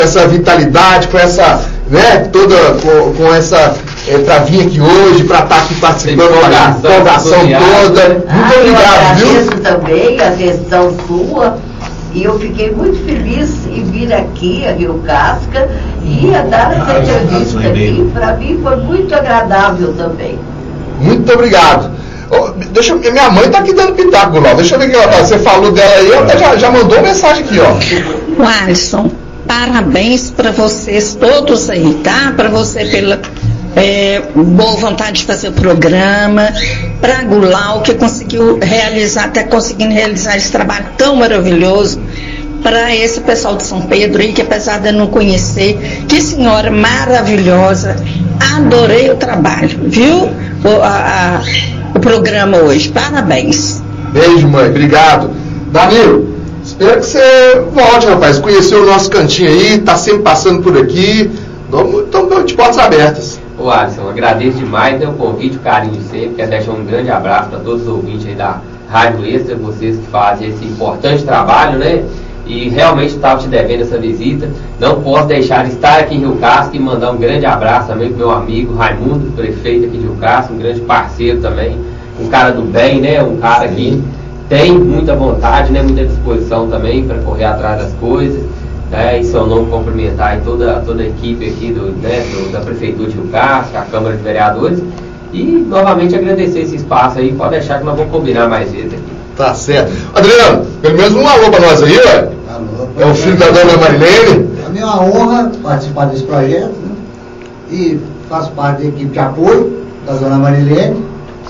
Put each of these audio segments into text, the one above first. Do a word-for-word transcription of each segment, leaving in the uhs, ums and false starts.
essa vitalidade, com essa, né, toda, com, com essa, é, para vir aqui hoje, para estar aqui participando da empolgação toda. Muito ah, obrigado, eu agradeço viu? também a gestão sua, e eu fiquei muito feliz em vir aqui a Rio Casca e a dar essa entrevista aqui. Para mim foi muito agradável também. Muito obrigado. Oh, deixa eu, minha mãe está aqui dando pitaco, Gulau. Deixa eu ver o que ela tá. Você falou dela aí, ela já, já mandou mensagem aqui, ó. Alisson, parabéns para vocês todos aí, tá? Para você pela é, boa vontade de fazer o programa, para Gulau, que conseguiu realizar, até conseguindo realizar esse trabalho tão maravilhoso, para esse pessoal de São Pedro aí, que apesar de eu não conhecer, que senhora maravilhosa, adorei o trabalho, viu? O, a, a, o programa hoje, parabéns. Beijo, mãe, obrigado. Danilo, espero que você volte, rapaz, conheceu o nosso cantinho aí, tá sempre passando por aqui, estamos de portas abertas. Ô Alisson, agradeço demais, né, o convite, o carinho de sempre, quero deixar um grande abraço para todos os ouvintes aí da Rádio Extra, vocês que fazem esse importante trabalho, né? E realmente estava te devendo essa visita. Não posso deixar de estar aqui em Rio Casca e mandar um grande abraço também para o meu amigo Raimundo, prefeito aqui de Rio Casca, um grande parceiro também, um cara do bem, né? Um cara que tem muita vontade, né? Muita disposição também para correr atrás das coisas. Né? Em seu nome, cumprimentar aí toda, toda a equipe aqui do, né, do, da Prefeitura de Rio Casca, a Câmara de Vereadores. E novamente agradecer esse espaço aí, pode deixar que nós vamos combinar mais vezes aqui. Tá certo. Adriano, pelo menos um alô para nós aí, ué. Alô. É o filho da dona Marilene. É minha honra participar desse projeto, né? E faço parte da equipe de apoio da dona Marilene.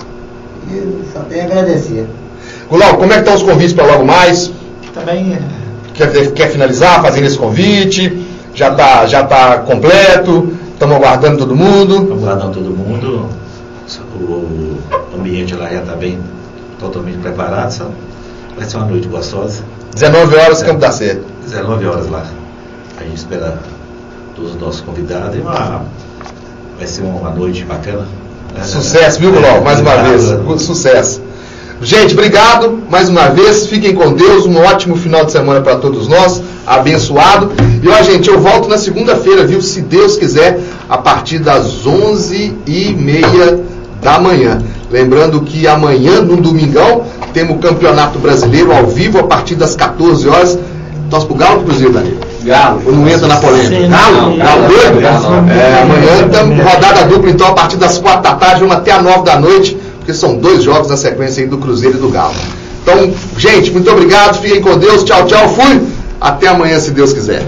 E só tenho a agradecer. Gulau, como é que estão os convites para logo mais? Também. Quer, quer finalizar fazendo esse convite? Já está já tá completo? Estamos aguardando todo mundo? Estamos aguardando todo mundo. O ambiente lá já está bem, totalmente preparado, sabe? Vai ser uma noite gostosa. dezenove horas, Campo da Sé. dezenove horas lá. A gente espera todos os nossos convidados. E uma, vai ser uma noite bacana. Sucesso, viu, Gulau? Mais uma vez. Sucesso. Gente, obrigado mais uma vez. Fiquem com Deus. Um ótimo final de semana para todos nós. Abençoado. E, ó, gente, eu volto na segunda-feira, viu? Se Deus quiser, a partir das onze e meia da manhã. Lembrando que amanhã, no domingão, temos o Campeonato Brasileiro ao vivo a partir das quatorze horas. Torce pro Galo, inclusive, Danilo? Galo. Ou não entra na polêmica? Galo? Galo doido? É, amanhã estamos rodada dupla, então, a partir das quatro da tarde, vamos até a nove da noite, porque são dois jogos na sequência aí do Cruzeiro e do Galo. Então, gente, muito obrigado, fiquem com Deus, tchau, tchau, fui, até amanhã, se Deus quiser.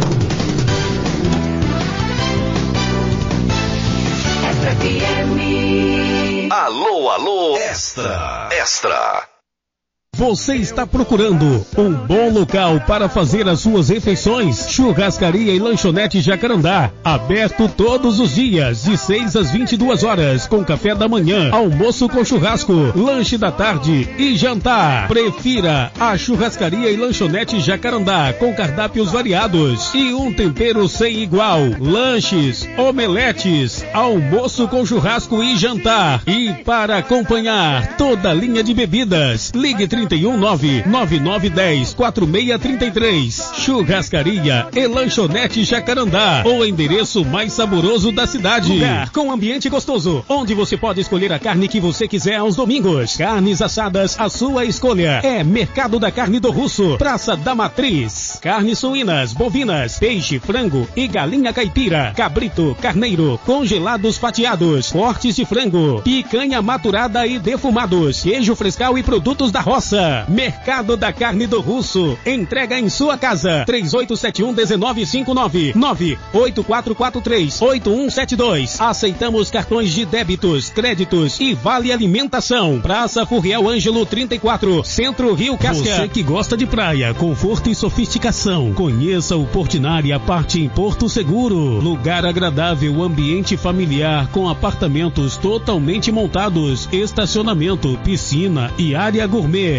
Alô, alô, Extra, Extra. Você está procurando um bom local para fazer as suas refeições? Churrascaria e Lanchonete Jacarandá, aberto todos os dias, de seis às vinte e duas horas, com café da manhã, almoço com churrasco, lanche da tarde e jantar. Prefira a Churrascaria e Lanchonete Jacarandá, com cardápios variados e um tempero sem igual. Lanches, omeletes, almoço com churrasco e jantar. E para acompanhar toda a linha de bebidas, ligue trinta e um nove nove nove um zero quatro seis três três. Churrascaria e Lanchonete Jacarandá, o endereço mais saboroso da cidade. Lugar com ambiente gostoso, onde você pode escolher a carne que você quiser aos domingos. Carnes assadas, a sua escolha. É Mercado da Carne do Russo, Praça da Matriz. Carnes suínas, bovinas, peixe, frango e galinha caipira, cabrito, carneiro, congelados fatiados, cortes de frango, picanha maturada e defumados, queijo frescal e produtos da roça. Mercado da Carne do Russo. Entrega em sua casa. três oito sete um um nove cinco nove nove oito quatro quatro três oito um sete dois. Aceitamos cartões de débitos, créditos e vale alimentação. Praça Furriel Ângelo trinta e quatro, Centro Rio Casca. Você que gosta de praia, conforto e sofisticação, conheça o Portinari a parte em Porto Seguro. Lugar agradável, ambiente familiar com apartamentos totalmente montados, estacionamento, piscina e área gourmet.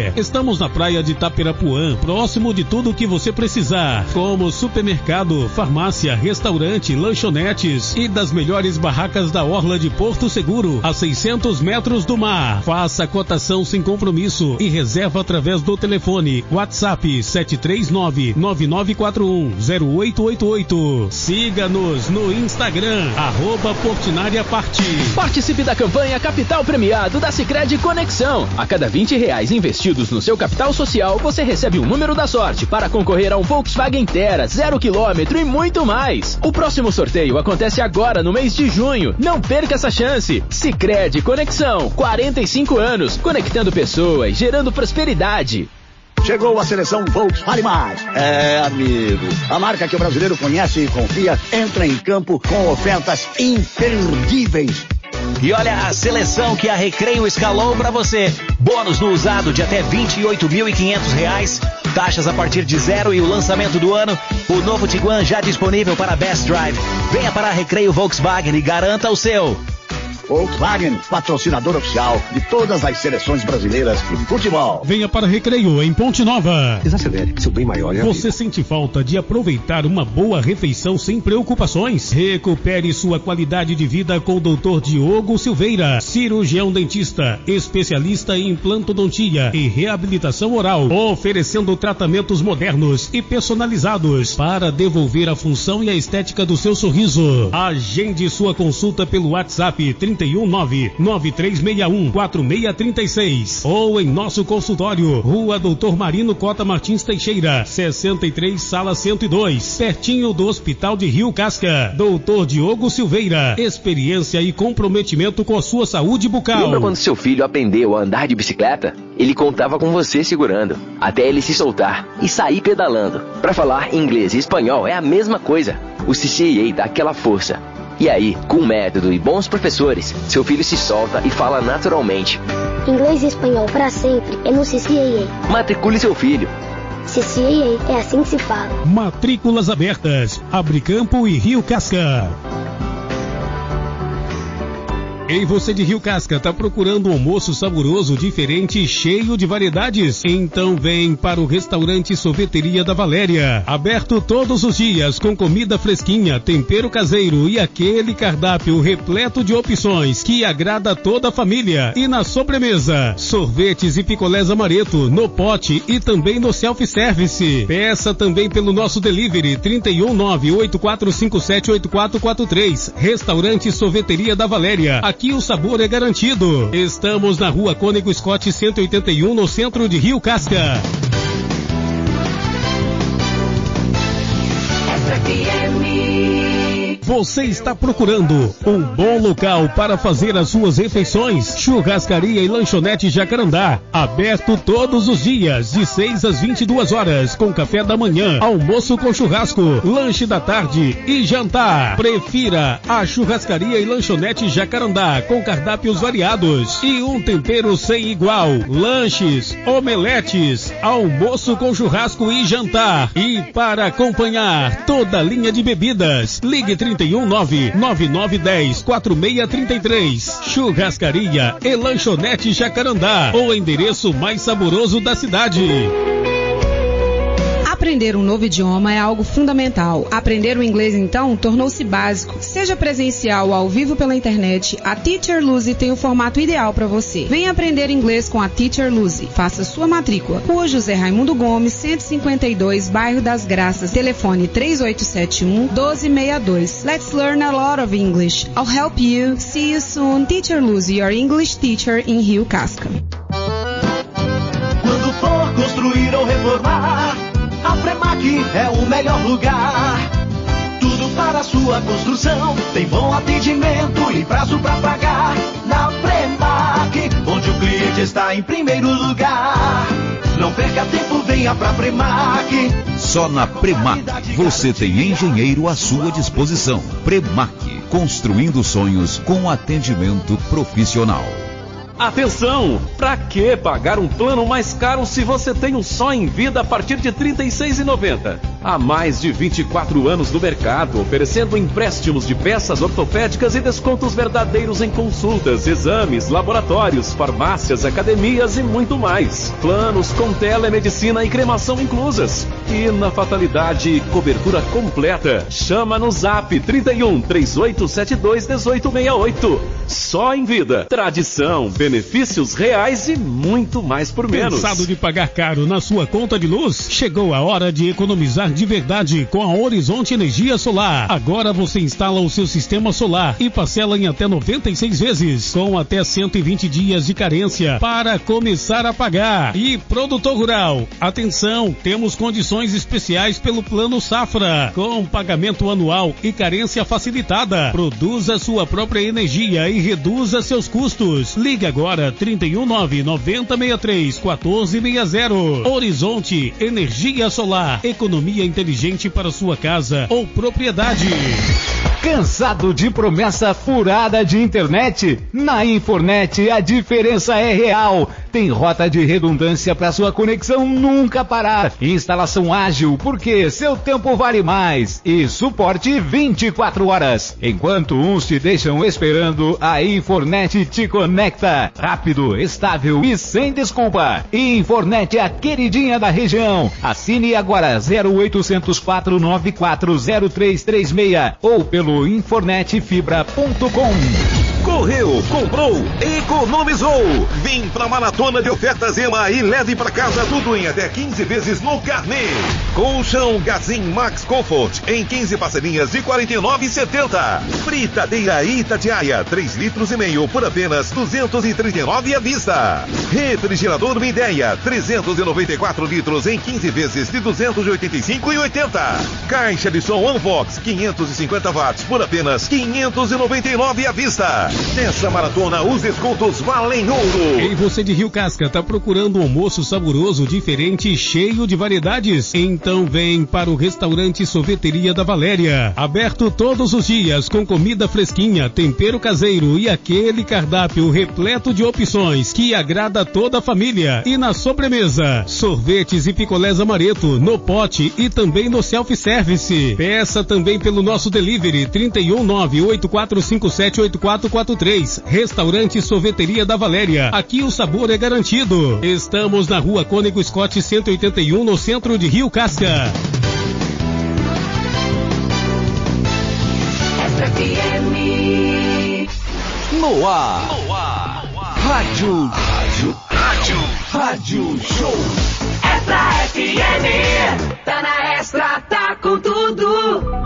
praia. Estamos na praia de Itapirapuã, próximo de tudo que você precisar, como supermercado, farmácia, restaurante, lanchonetes e das melhores barracas da orla de Porto Seguro, a seiscentos metros do mar. Faça cotação sem compromisso e reserva através do telefone WhatsApp sete três nove, nove nove quatro um, zero oito oito oito. Siga-nos no Instagram, arroba Portinari Parte. Participe da campanha Capital Premiado da Sicredi Conexão. A cada vinte reais investidos no seu capital social, você recebe um número da sorte para concorrer a um Volkswagen Terra, zero quilômetro e muito mais. O próximo sorteio acontece agora no mês de junho. Não perca essa chance. Sicredi Conexão, quarenta e cinco anos, conectando pessoas, gerando prosperidade. Chegou a seleção Volkswagen Mais. É, amigo, a marca que o brasileiro conhece e confia entra em campo com ofertas imperdíveis. E olha a seleção que a Recreio escalou para você. Bônus no usado de até vinte e oito mil e quinhentos reais. Taxas a partir de zero e o lançamento do ano. O novo Tiguan já disponível para Best Drive. Venha para a Recreio Volkswagen e garanta o seu. Volkswagen, patrocinador oficial de todas as seleções brasileiras de futebol. Venha para Recreio em Ponte Nova. Desacelere, seu bem maior é a Você vida. Sente falta de aproveitar uma boa refeição sem preocupações? Recupere sua qualidade de vida com o doutor Diogo Silveira, cirurgião dentista, especialista em implantodontia e reabilitação oral, oferecendo tratamentos modernos e personalizados para devolver a função e a estética do seu sorriso. Agende sua consulta pelo WhatsApp trinta e um nove, nove três seis um, quatro seis três seis ou em nosso consultório, Rua Doutor Marino Cota Martins Teixeira, sessenta e três, sala cento e dois, pertinho do Hospital de Rio Casca. doutor Diogo Silveira, experiência e comprometimento com a sua saúde bucal. Lembra quando seu filho aprendeu a andar de bicicleta? Ele contava com você segurando, até ele se soltar e sair pedalando. Para falar inglês e espanhol é a mesma coisa. O C C A dá aquela força. E aí, com método e bons professores, seu filho se solta e fala naturalmente. Inglês e espanhol para sempre é no C C A A. Matricule seu filho. C C A A é assim que se fala. Matrículas abertas. Abre Campo e Rio Casca. Ei, você de Rio Casca, tá procurando um almoço saboroso, diferente e cheio de variedades? Então vem para o restaurante Sorveteria da Valéria. Aberto todos os dias, com comida fresquinha, tempero caseiro e aquele cardápio repleto de opções que agrada toda a família. E na sobremesa, sorvetes e picolés amareto, no pote e também no self-service. Peça também pelo nosso delivery trinta e um nove, oito quatro cinco sete, oito quatro quatro três. Restaurante Sorveteria da Valéria. Aqui o sabor é garantido. Estamos na Rua Cônego Scott cento e oitenta e um, no centro de Rio Casca. Você está procurando um bom local para fazer as suas refeições? Churrascaria e Lanchonete Jacarandá, aberto todos os dias, de seis às vinte e duas horas, com café da manhã, almoço com churrasco, lanche da tarde e jantar. Prefira a Churrascaria e Lanchonete Jacarandá, com cardápios variados e um tempero sem igual. Lanches, omeletes, almoço com churrasco e jantar. E para acompanhar toda a linha de bebidas, ligue trinta e um nove, nove nove um zero, quatro seis três três. Churrascaria e Lanchonete Jacarandá, o endereço mais saboroso da cidade. Aprender um novo idioma é algo fundamental. Aprender o inglês, então, tornou-se básico. Seja presencial ou ao vivo pela internet, a Teacher Lucy tem o formato ideal para você. Venha aprender inglês com a Teacher Lucy. Faça sua matrícula. Rua José Raimundo Gomes, cento e cinquenta e dois, Bairro das Graças. Telefone três oito sete um, um dois seis dois. Let's learn a lot of English. I'll help you. See you soon. Teacher Lucy, your English teacher in Rio Casca. Quando for construir ou reformar, a Premac é o melhor lugar. Tudo para a sua construção, tem bom atendimento e prazo para pagar. Na Premac, onde o cliente está em primeiro lugar. Não perca tempo, venha pra Premac. Só na Premac você tem engenheiro à sua disposição. Premac, construindo sonhos com atendimento profissional. Atenção! Pra que pagar um plano mais caro se você tem um só em vida a partir de trinta e seis reais e noventa centavos? Há mais de vinte e quatro anos no mercado, oferecendo empréstimos de peças ortopédicas e descontos verdadeiros em consultas, exames, laboratórios, farmácias, academias e muito mais. Planos com telemedicina e cremação inclusas. E na fatalidade, cobertura completa. Chama no Zap trinta e um, três oito sete dois, um oito seis oito. Só em vida. Tradição, benefícios reais e muito mais por menos. Cansado de pagar caro na sua conta de luz? Chegou a hora de economizar de verdade com a Horizonte Energia Solar. Agora você instala o seu sistema solar e parcela em até noventa e seis vezes, com até cento e vinte dias de carência para começar a pagar. E produtor rural, atenção, temos condições especiais pelo Plano Safra, com pagamento anual e carência facilitada. Produza sua própria energia e reduza seus custos. Ligue agora trinta e um, nove noventa, sessenta e três, quatorze sessenta. Horizonte Energia Solar, economia inteligente para sua casa ou propriedade. Cansado de promessa furada de internet? Na Infornet a diferença é real. Tem rota de redundância para sua conexão nunca parar. Instalação ágil, porque seu tempo vale mais. E suporte vinte e quatro horas. Enquanto uns te deixam esperando, a Infornet te conecta. Rápido, estável e sem desculpa. Infornet é a queridinha da região. Assine agora zero oitocentos, quatro nove quatro, zero três três seis ou pelo infornet fibra ponto com. Correu, comprou, economizou. Vem pra Maratona de Ofertas Ema e leve pra casa tudo em até quinze vezes no carnê. Colchão Gazin Max Comfort em quinze parcelinhas de quarenta e nove reais e setenta centavos. Fritadeira Itatiaia, três litros e meio por apenas duzentos e trinta e nove reais à vista. Refrigerador Mideia, trezentos e noventa e quatro litros em quinze vezes de duzentos e oitenta e cinco reais e oitenta centavos. Caixa de som Unvox, quinhentos e cinquenta watts por apenas quinhentos e noventa e nove reais à vista. Nessa maratona, os descontos valem ouro. E você de Rio Casca, tá procurando um almoço saboroso, diferente e cheio de variedades? Então vem para o restaurante Sorveteria da Valéria. Aberto todos os dias, com comida fresquinha, tempero caseiro e aquele cardápio repleto de opções que agrada toda a família. E na sobremesa, sorvetes e picolés amareto, no pote e também no self-service. Peça também pelo nosso delivery trinta e um, nove oito quatro cinco sete, oito quatro quatro três. Restaurante Sorveteria da Valéria. Aqui o sabor é garantido. Estamos na Rua Cônego Scott cento e oitenta e um, no centro de Rio Casca. No ar. No ar. Rádio. Rádio. Rádio. Rádio Show. Extra F M. Tá na Extra, tá com tudo.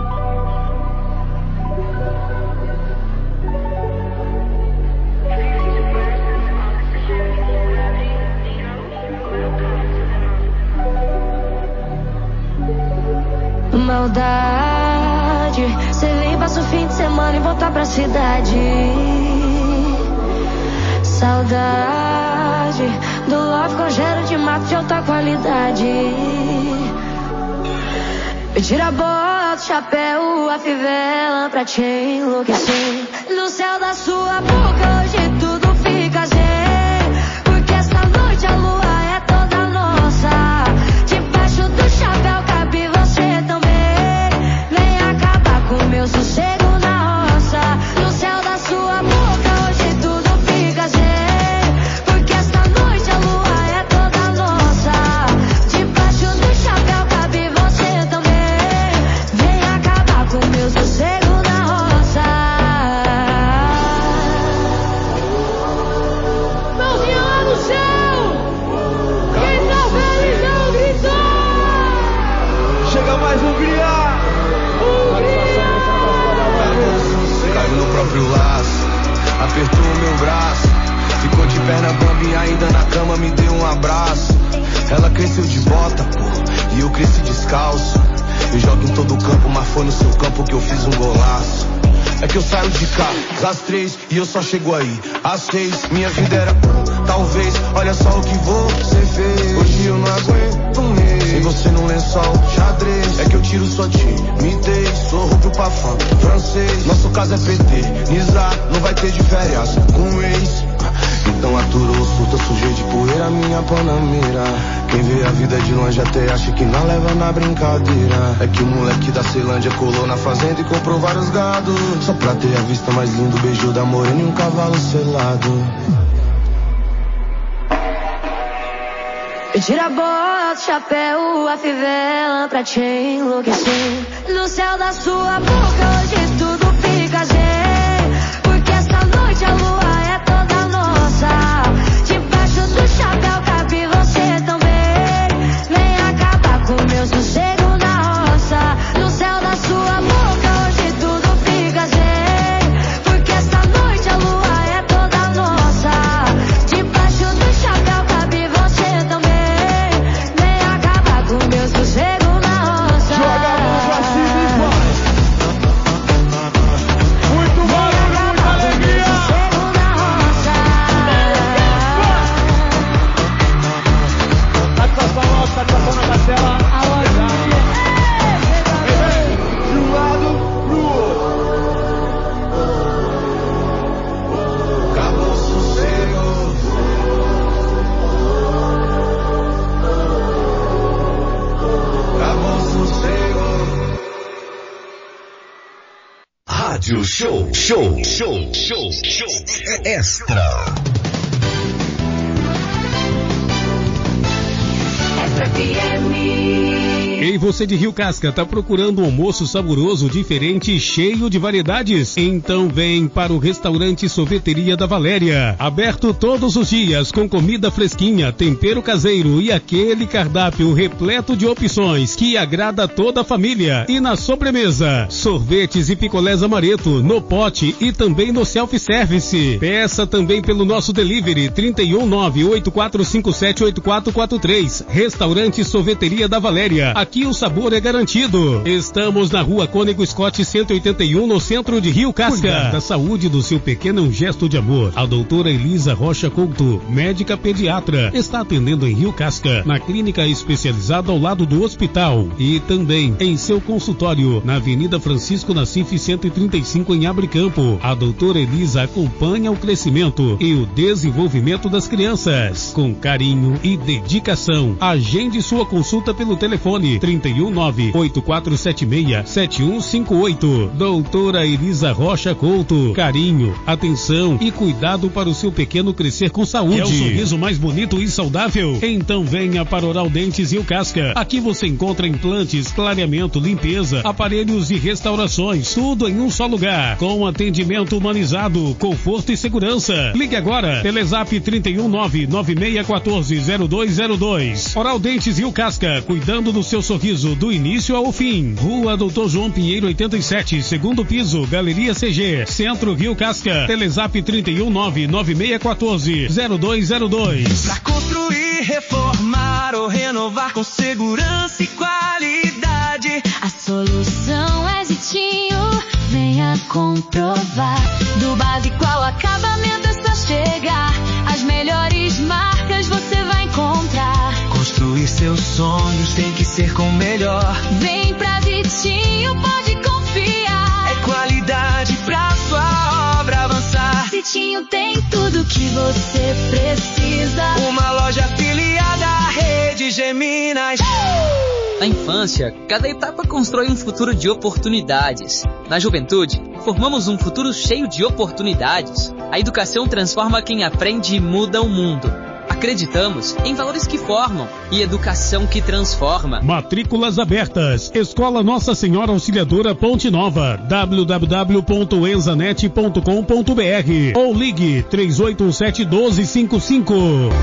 Maldade, cê vem, passa o fim de semana e volta pra cidade. Saudade do love com gero de mato de alta qualidade. Me tira a bota, o chapéu, a fivela pra te enlouquecer. No céu da sua boca hoje tudo fica zen, porque esta noite a lua é toda nossa. Debaixo do chapéu cabe você também. Com meu sossego na roça, no céu da sua boca hoje tudo fica zen, porque esta noite a lua é toda nossa. Debaixo do chapéu cabe você também. Vem acabar com meu sossego na roça. Mãozinha lá no céu, quem tá feliz não gritou. Chega mais um griar. Caiu no próprio laço, apertou o meu braço, ficou de perna bamba e ainda na cama me deu um abraço. Ela cresceu de bota, pô, e eu cresci descalço. Eu jogo em todo campo, mas foi no seu campo que eu fiz um golaço. É que eu saio de cá às três e eu só chego aí às seis. Minha vida era um, talvez, olha só o que você fez. Hoje eu não aguento um mês sem você no lençol, xadrez. É que eu tiro sua timidez, sou roubo pra fã, francês. Nosso caso é P T, Nizar, não vai ter de férias com ex. Então aturou o surto, eu sujei de poeira minha panamera. Quem vê a vida de longe até acha que não leva na brincadeira. É que o moleque da Ceilândia colou na fazenda e comprou vários gados, só pra ter a vista mais linda, o beijo da morena e um cavalo selado. Eu tiro a bota, o chapéu, a fivela pra te enlouquecer. No céu da sua boca hoje tudo fica zen, porque esta noite a lua é toda nossa. Debaixo do chapéu cabe você também. Vem acabar com meu sossego na roça. No céu da sua boca hoje tudo fica zen, porque esta noite a lua é toda nossa. Debaixo do chapéu cabe você também. Meu sossego na roça. Joga a mão pra cima e vai. Muito barulho, muita alegria. Sossego na roça. Satisfação nossa, satisfação na Castela. Aonde? De um lado pro outro. Acabou o sossego. Rádio Show, show, show, show, show, extra. F M. Ei, você de Rio Casca, tá procurando um almoço saboroso, diferente e cheio de variedades? Então vem para o restaurante Sorveteria da Valéria. Aberto todos os dias, com comida fresquinha, tempero caseiro e aquele cardápio repleto de opções que agrada toda a família. E na sobremesa, sorvetes e picolés amareto, no pote e também no self-service. Peça também pelo nosso delivery trinta e um nove oito quatro cinco sete oito quatro quatro três. Restaurante Sorveteria da Valéria. Aqui o sabor é garantido. Estamos na rua Cônego Scott cento e oitenta e um, no centro de Rio Casca. Cuidar da saúde do seu pequeno é um gesto de amor. A doutora Elisa Rocha Couto, médica pediatra, está atendendo em Rio Casca, na clínica especializada ao lado do hospital. E também em seu consultório, na Avenida Francisco Nassif cento e trinta e cinco, em Abricampo. A doutora Elisa acompanha o crescimento e o desenvolvimento das crianças, com carinho e dedicação. Agende sua consulta pelo telefone trinta e um nove oito quatro sete seis sete um cinco oito. Doutora Elisa Rocha Couto. Carinho, atenção e cuidado para o seu pequeno crescer com saúde. É o sorriso mais bonito e saudável? Então venha para Oral Dentes Rio Casca. Aqui você encontra implantes, clareamento, limpeza, aparelhos e restaurações. Tudo em um só lugar. Com atendimento humanizado, conforto e segurança. Ligue agora. Telezap trinta e um nove nove seis um quatro zero dois zero dois. Oral Dentes Rio Casca. Cuidando do seu sorriso do início ao fim. Rua Doutor João Pinheiro oitenta e sete, segundo piso, Galeria C G, Centro Rio Casca. Telezap trinta e um nove nove seis um quatro zero dois zero dois. Pra construir, reformar ou renovar com segurança e qualidade, a solução é Zitinho, venha comprovar. Do básico ao acabamento é só chegar. As melhores marcas você vai encontrar. Construir seus sonhos tem que ser com o melhor. Vem pra Zitinho, pode confiar. É qualidade pra sua obra avançar. Zitinho tem tudo que você precisa. Uma loja afiliada à rede Geminas. Na infância, cada etapa constrói um futuro de oportunidades. Na juventude, formamos um futuro cheio de oportunidades. A educação transforma quem aprende e muda o mundo. Acreditamos em valores que formam e educação que transforma. Matrículas abertas. Escola Nossa Senhora Auxiliadora Ponte Nova. w w w ponto enzanet ponto com ponto b r ou ligue três oito um sete um dois cinco cinco.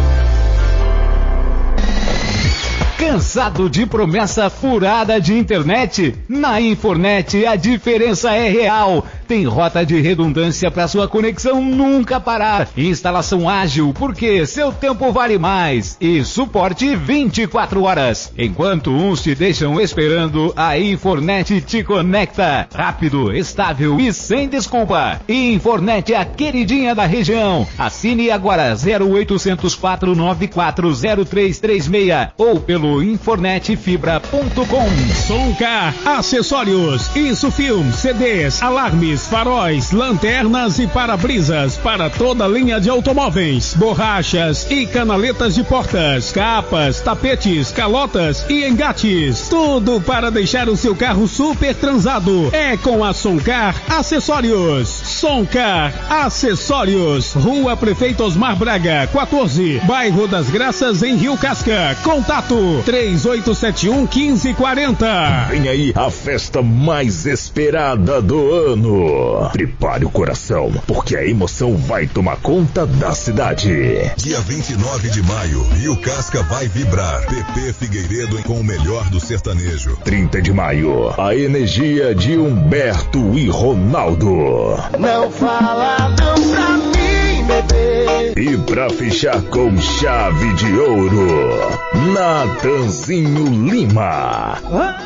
Cansado de promessa furada de internet? Na Infornet a diferença é real. Tem rota de redundância para sua conexão nunca parar. Instalação ágil, porque seu tempo vale mais. E suporte vinte e quatro horas. Enquanto uns te deixam esperando, a Infornet te conecta. Rápido, estável e sem desculpa. Infornet é a queridinha da região. Assine agora zero oitocentos, quatrocentos e noventa e quatro, zero três três seis ou pelo pelo infornet fibra ponto com. Soncar Acessórios, Insufilm, C Ds, alarmes, faróis, lanternas e para-brisas para toda a linha de automóveis, borrachas e canaletas de portas, capas, tapetes, calotas e engates. Tudo para deixar o seu carro super transado. É com a Soncar Acessórios. Soncar Acessórios, Rua Prefeito Osmar Braga, quatorze, Bairro das Graças, em Rio Casca. Contato três oito sete um, um cinco quatro zero. Vem aí a festa mais esperada do ano. Prepare o coração, porque a emoção vai tomar conta da cidade. Dia vinte e nove de maio, Rio Casca vai vibrar. P P Figueiredo com o melhor do sertanejo. trinta de maio, a energia de Humberto e Ronaldo. Não fala não pra mim, bebê. E pra fechar com chave de ouro, Natanzinho Lima.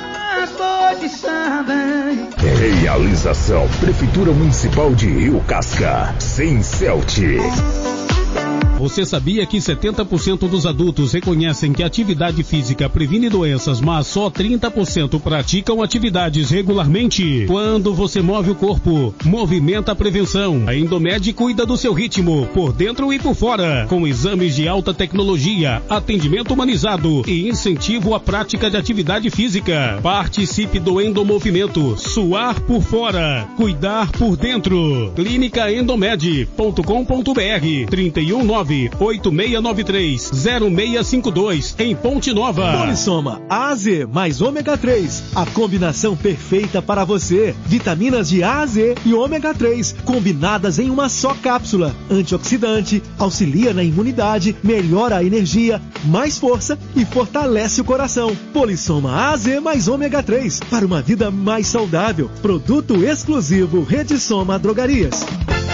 Realização Prefeitura Municipal de Rio Casca, sem Celt. Você sabia que setenta por cento dos adultos reconhecem que a atividade física previne doenças, mas só trinta por cento praticam atividades regularmente? Quando você move o corpo, movimenta a prevenção. A Endomed cuida do seu ritmo, por dentro e por fora, com exames de alta tecnologia, atendimento humanizado e incentivo à prática de atividade física. Participe do Endomovimento. Suar por fora, cuidar por dentro. clínica endomed ponto com ponto br. trinta e um nove oito seis nove três zero seis cinco dois, em Ponte Nova. Polissoma A Z mais ômega três, a combinação perfeita para você. Vitaminas de A, Z e ômega três, combinadas em uma só cápsula. Antioxidante, auxilia na imunidade, melhora a energia, mais força e fortalece o coração. Polissoma A Z mais ômega três, para uma vida mais saudável. Produto exclusivo Rede Soma Drogarias.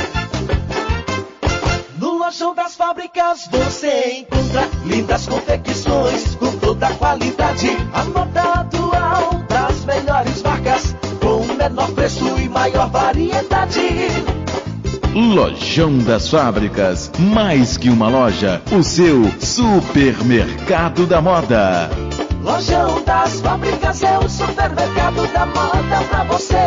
No Lojão das Fábricas você encontra lindas confecções com toda a qualidade. A moda atual das melhores marcas, com o menor preço e maior variedade. Lojão das Fábricas, mais que uma loja, o seu supermercado da moda. Lojão das Fábricas é o supermercado da moda pra você.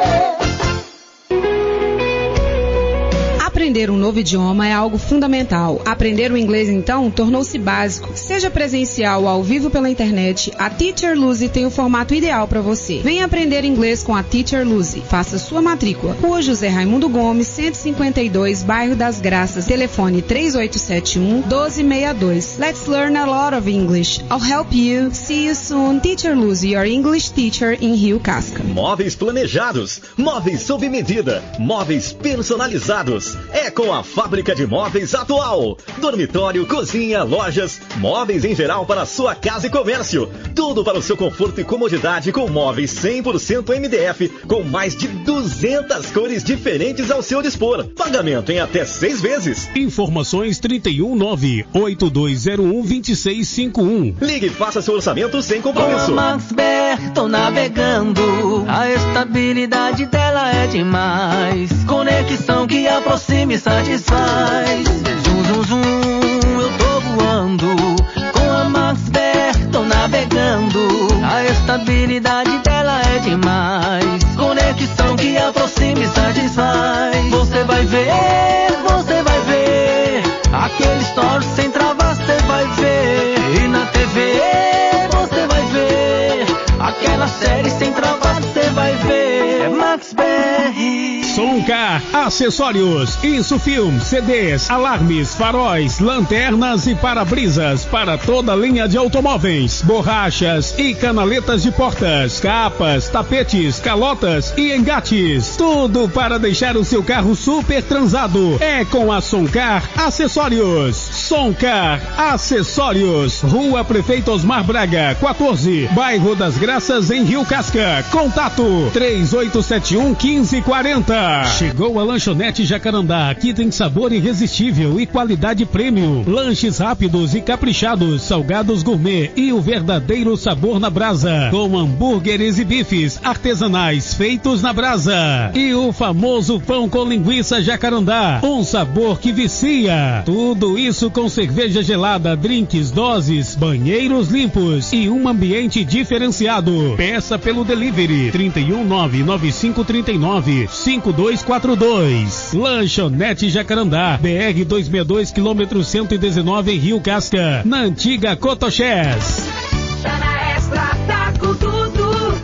Aprender um novo idioma é algo fundamental. Aprender o inglês, então, tornou-se básico. Seja presencial ou ao vivo pela internet, a Teacher Lucy tem o formato ideal para você. Venha aprender inglês com a Teacher Lucy. Faça sua matrícula. Rua José Raimundo Gomes, cento e cinquenta e dois, Bairro das Graças. Telefone três oito sete um, um dois seis dois. Let's learn a lot of English. I'll help you. See you soon. Teacher Lucy, your English teacher in Rio Casca. Móveis planejados, móveis sob medida, móveis personalizados. É com a Fábrica de Móveis Atual. Dormitório, cozinha, lojas, móveis em geral para sua casa e comércio. Tudo para o seu conforto e comodidade, com móveis cem por cento M D F, com mais de duzentas cores diferentes ao seu dispor. Pagamento em até seis vezes. Informações trinta e um nove oito dois zero um dois seis cinco um. Ligue e faça seu orçamento sem compromisso. Com a Maxbet tô navegando, a estabilidade dela é demais. Conexão que aproxima e satisfaz. Zum, zum, zum, eu tô voando. Com a Maxbet tô navegando, a estabilidade dela é demais. Conexão que aproxima e satisfaz. Você vai ver, você vai ver aquele story sem travas, você vai ver. E na T V você vai ver aquela série sem travas, você vai ver. É Maxbet. Soncar Acessórios, Insufilm, C Ds, alarmes, faróis, lanternas e para-brisas para toda a linha de automóveis, borrachas e canaletas de portas, capas, tapetes, calotas e engates. Tudo para deixar o seu carro super transado. É com a Soncar Acessórios. Soncar Acessórios, Rua Prefeito Osmar Braga, quatorze, Bairro das Graças, em Rio Casca. Contato três oito sete um, um cinco quatro zero. Jacarandá. Chegou a Lanchonete Jacarandá. Aqui tem sabor irresistível e qualidade premium. Lanches rápidos e caprichados, salgados gourmet e o verdadeiro sabor na brasa. Com hambúrgueres e bifes artesanais feitos na brasa. E o famoso pão com linguiça Jacarandá. Um sabor que vicia. Tudo isso com cerveja gelada, drinks, doses, banheiros limpos e um ambiente diferenciado. Peça pelo delivery trinta e um nove nove cinco trinta e nove cinco dois quatro dois. Lanchonete Jacarandá, B R duzentos e sessenta e dois, quilômetro cento e dezenove em Rio Casca, na antiga Cotoxés. Tá na Extra, tá com tudo.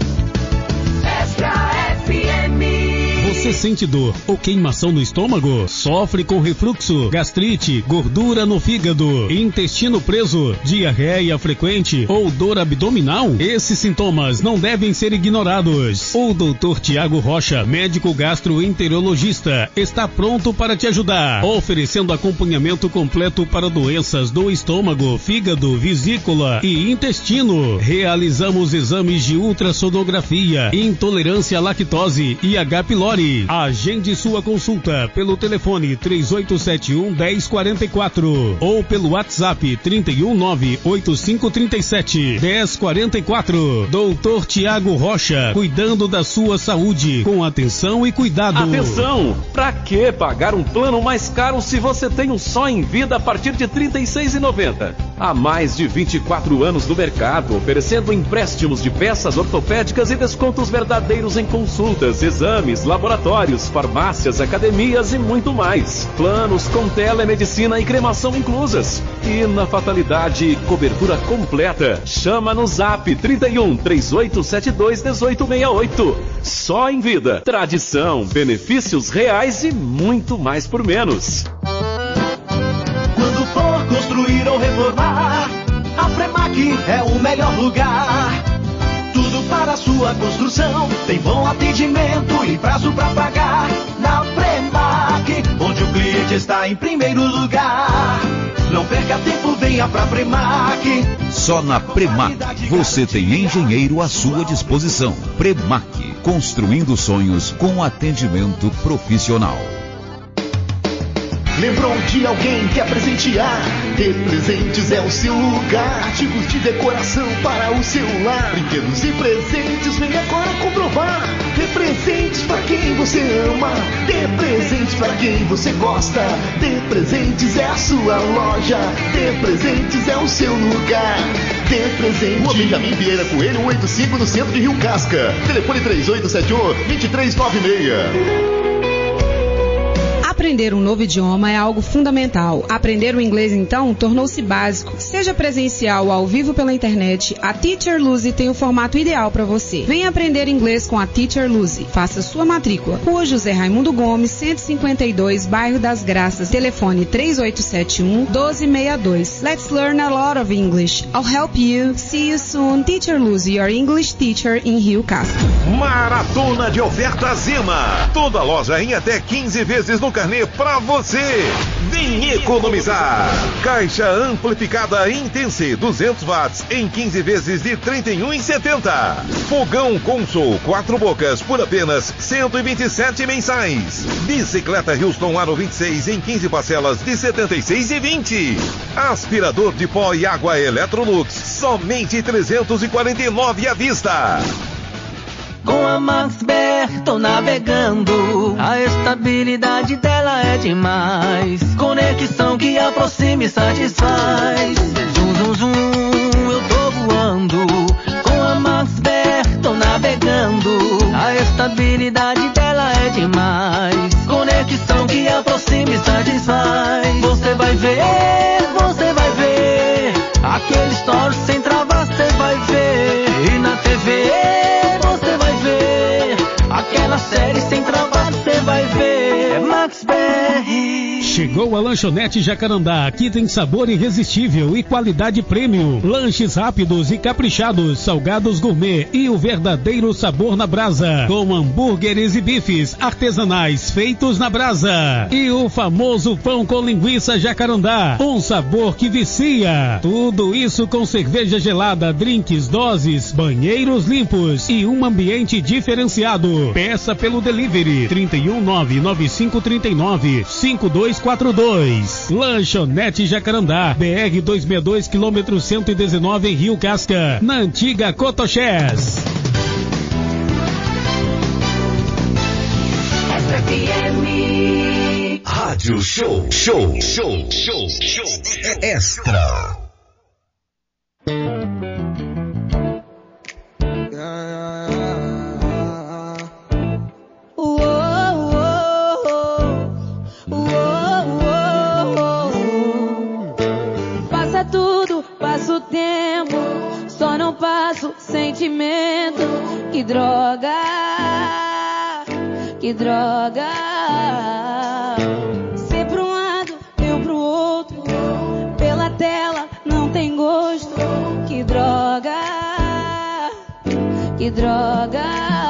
Extra F M. Você sente dor ou queimação no estômago? Sofre com refluxo, gastrite, gordura no fígado, intestino preso, diarreia frequente ou dor abdominal? Esses sintomas não devem ser ignorados. O doutor Tiago Rocha, médico gastroenterologista, está pronto para te ajudar, oferecendo acompanhamento completo para doenças do estômago, fígado, vesícula e intestino. Realizamos exames de ultrassonografia, intolerância à lactose e H. pylori. Agende sua consulta pelo telefone três oito sete um, um zero quatro quatro ou pelo WhatsApp trinta e um nove oito cinco três sete, um zero quatro quatro. doutor Tiago Rocha, cuidando da sua saúde com atenção e cuidado. Atenção! Pra que pagar um plano mais caro se você tem um só em vida a partir de trinta e seis reais e noventa centavos? Há mais de vinte e quatro anos no mercado, oferecendo empréstimos de peças ortopédicas e descontos verdadeiros em consultas, exames, laboratórios, farmácias, academias e muito mais. Planos com telemedicina e cremação inclusas. E na fatalidade, cobertura completa. Chama no Zap trinta e um, três oito sete dois, um oito seis oito. Só em vida. Tradição, benefícios reais e muito mais por menos. Quando for construir ou reformar, a Premac é o melhor lugar. Tudo para a sua construção, tem bom atendimento e prazo para pagar. Na Premac, onde o cliente está em primeiro lugar. Não perca tempo, venha pra Premac. Só na Premac você tem engenheiro à sua disposição. Premac, construindo sonhos com atendimento profissional. Lembrou de alguém que quer presentear? De Presentes é o seu lugar. Artigos de decoração para o celular, brinquedos e presentes, vem agora comprovar. Dê presentes para quem você ama, dê presentes para quem você gosta. Dê Presentes é a sua loja, Dê Presentes é o seu lugar. Dê Presente. Rua Benjamin Vieira Coelho, oitenta e cinco, no centro de Rio Casca. Telefone três oito sete um, dois três nove seis. Aprender um novo idioma é algo fundamental. Aprender o inglês, então, tornou-se básico. Seja presencial ou ao vivo pela internet, a Teacher Lucy tem o formato ideal para você. Venha aprender inglês com a Teacher Lucy. Faça sua matrícula. Rua José Raimundo Gomes, cento e cinquenta e dois, Bairro das Graças. Telefone três oito sete um, um dois seis dois. Let's learn a lot of English. I'll help you. See you soon. Teacher Lucy, your English teacher in Rio Casca. Maratona de ofertas Zema. Toda loja em até quinze vezes no carnê pra você. Vem economizar. Caixa amplificada Intense duzentos watts em quinze vezes de trinta e um reais e setenta centavos. Fogão Consul quatro bocas por apenas cento e vinte e sete reais mensais. Bicicleta Houston Aro vinte e seis em quinze parcelas de setenta e seis reais e vinte centavos. Aspirador de pó e água Electrolux somente trezentos e quarenta e nove reais à vista. Com a Maxbet tô navegando, a estabilidade dela é demais. Conexão que aproxima e satisfaz. Zum, zum, zum, eu tô voando. Com a Maxbet tô navegando, a estabilidade dela é demais. Conexão que aproxima e satisfaz. Você vai ver, você vai ver, aquele story sem trava você vai ver. E na T V aquela série sem travar, você vai ver. É Maxbet. Chegou a Lanchonete Jacarandá, que tem sabor irresistível e qualidade premium. Lanches rápidos e caprichados, salgados gourmet e o verdadeiro sabor na brasa. Com hambúrgueres e bifes artesanais feitos na brasa. E o famoso pão com linguiça Jacarandá, um sabor que vicia. Tudo isso com cerveja gelada, drinks, doses, banheiros limpos e um ambiente diferenciado. Peça pelo delivery trinta e um nove nove cinco trinta e nove cinco dois quatro dois. Lanchonete Jacarandá, B R duzentos e sessenta e dois, quilômetro cento e dezenove, em Rio Casca, na antiga Cotoxés. Rádio Show, show, show, show, show, extra. Passa tudo, passa o tempo, só não passo sentimento. Que droga, que droga. Ser pra um lado, eu pro outro, pela tela não tem gosto. Que droga, que droga.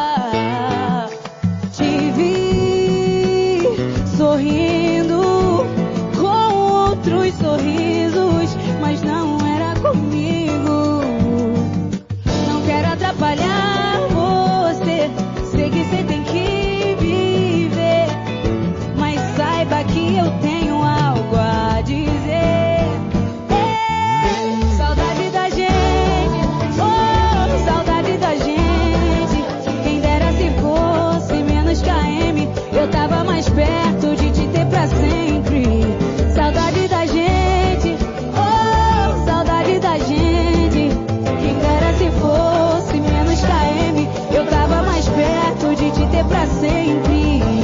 Te vi sorrindo com outros sorrisos, mas não era comigo. Não quero atrapalhar você, sei que você tem que viver, mas saiba que eu tenho algo a dizer. Ei, saudade da gente, oh, saudade da gente. Quem dera se fosse menos K M, eu tava mais perto de te ter pra sempre. Saudade da gente, oh, saudade da gente. Quem dera se fosse menos K M, eu tava mais perto de te ter pra sempre.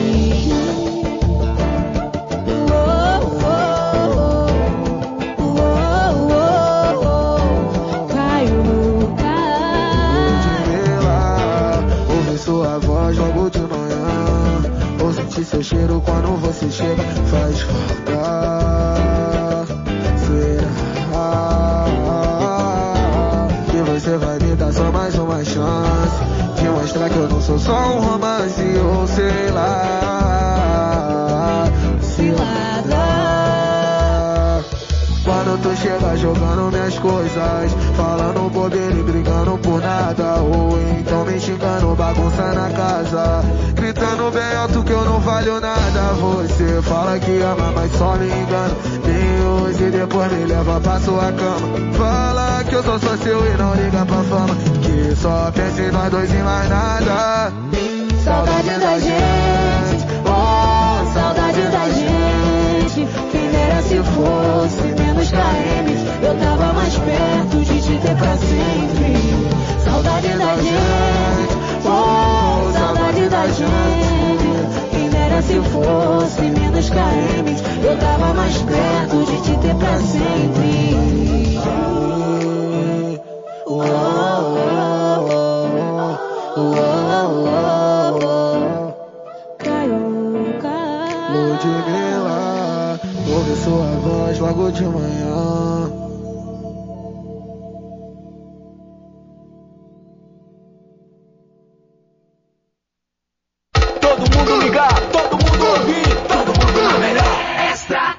Seu cheiro quando você chega faz falta. Será que você vai me dar só mais uma chance de mostrar que eu não sou só um romance, ou sei lá, cilada. Quando tu chega jogando minhas coisas, falando bobeira e brigando por nada, ou então me xingando, bagunça na casa, gritando bem alto que eu não valho nada. Você fala que ama, mas só me engana. Deus, e depois me leva pra sua cama. Fala que eu sou só seu e não liga pra fama, que só pensa em nós dois e mais nada. Saudade da gente, oh, saudade da gente. Quem dera se fosse menos K M, eu tava mais perto de te ter pra sempre. Saudade da gente, oh, saudade da gente. Quem dera se fosse menos K M, eu tava mais perto de te ter pra sempre. Oh, oh, oh, oh, oh, oh. Caiu, caiu. Ludmilla, ouve sua voz logo de manhã. Todo mundo ligar, todo mundo ouvir, todo mundo na melhor extra.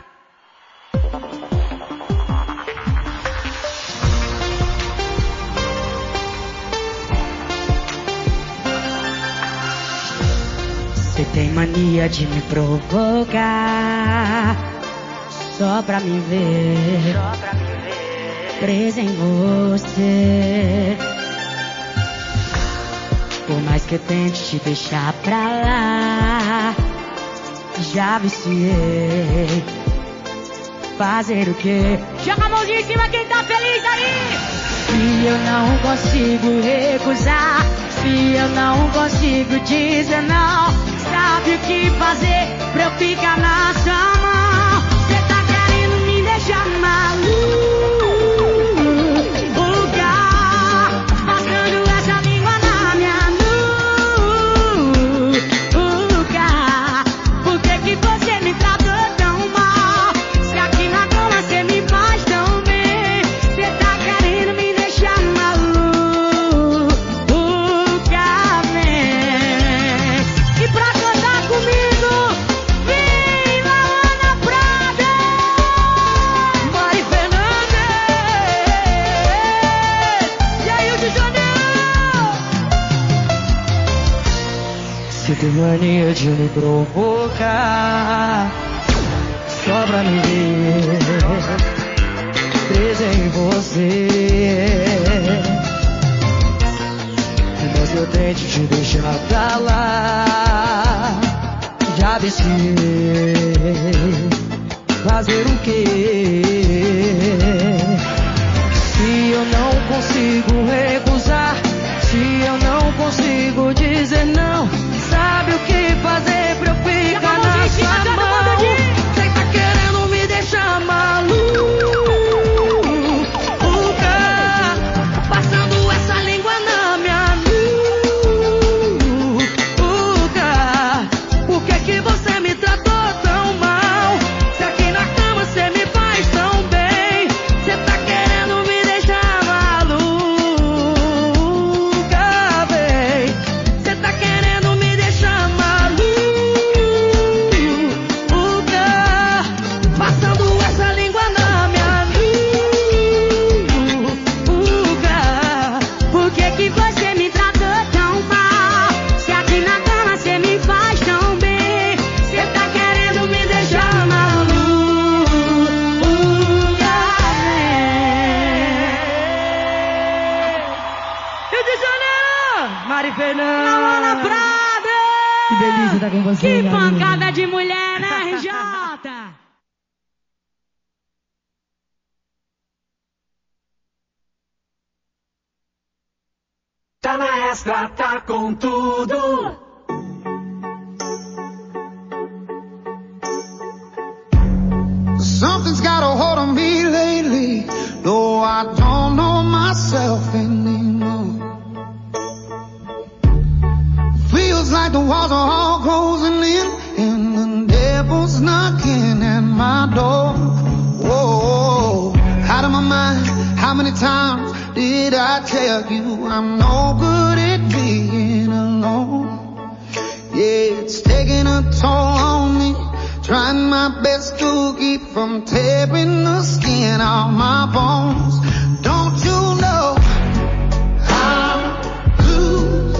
Você tem mania de me provocar, só pra me ver, só pra me ver presa em você. Por mais que eu tente te deixar pra lá, já viciei. Fazer o quê? Joga a mãozinha em cima quem tá feliz aí! Se eu não consigo recusar, se eu não consigo dizer não, sabe o que fazer pra eu ficar na sua mão? Cê tá querendo me deixar maluca, passando essa língua na minha nuca. Por que que você me tratou tão mal? mania de me provocar, só pra me ver presa em você. Mas eu tente te deixar pra lá, já viciei. Fazer o quê? Se eu não consigo recusar, se eu não consigo dizer não, sabe o que fazer pra eu ficar na sua mão? Cê tá querendo me deixar maluca, passando essa língua na minha nuca. Por que que você me tratou tão mal? Se aqui na cama cê me faz tão bem, cê tá querendo me deixar maluca, bem. Cê tá querendo me deixar maluca, passando essa língua na minha nuca. Por que que você me tratou tão mal? Se aqui na cama cê me faz tão bem, cê tá querendo me deixar maluca, Rio de Janeiro, Mari Fernanda, Ana Prada! Que delícia estar com você, Que minha pancada amiga. de mulher, né, R J? Tá na Extra, tá com tudo. Something's got a hold on me lately, though I don't know myself anymore. Feels like the walls are all closing in, and the devil's knocking at my door. Whoa, out of my mind, how many times did I tell you I'm no good at being alone? Yeah, it's taking a toll on me, trying my best to keep from tearing the skin off my bones. Don't you know how to lose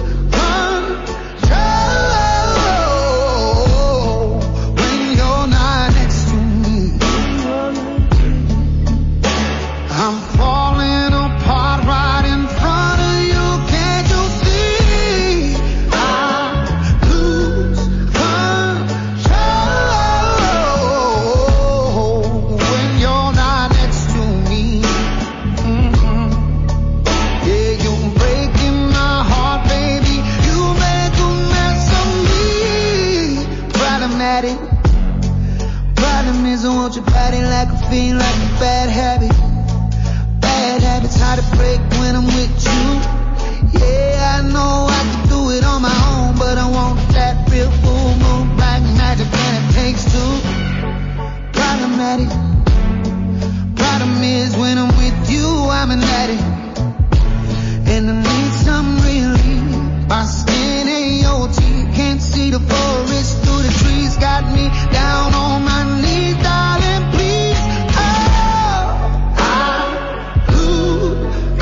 control when you're not next to me? I'm falling apart right in front of you. Can't you see? I lose control when you're not next to me. Mm-hmm. Yeah, you're breaking my heart, baby. You make a mess of me. Problematic. Problem is I want your body like a fiend, like a bad habit. Bad habits hard to break when I'm with you. Yeah, I know I can do it on my own, but I want that real full moon black magic, and it takes two. Problematic. Problem is when I'm with you, I'm an addict, and I need some relief. My skin ain't your teeth, can't see the forest through the trees. Got me down on my knees, darling, please. Oh, I lose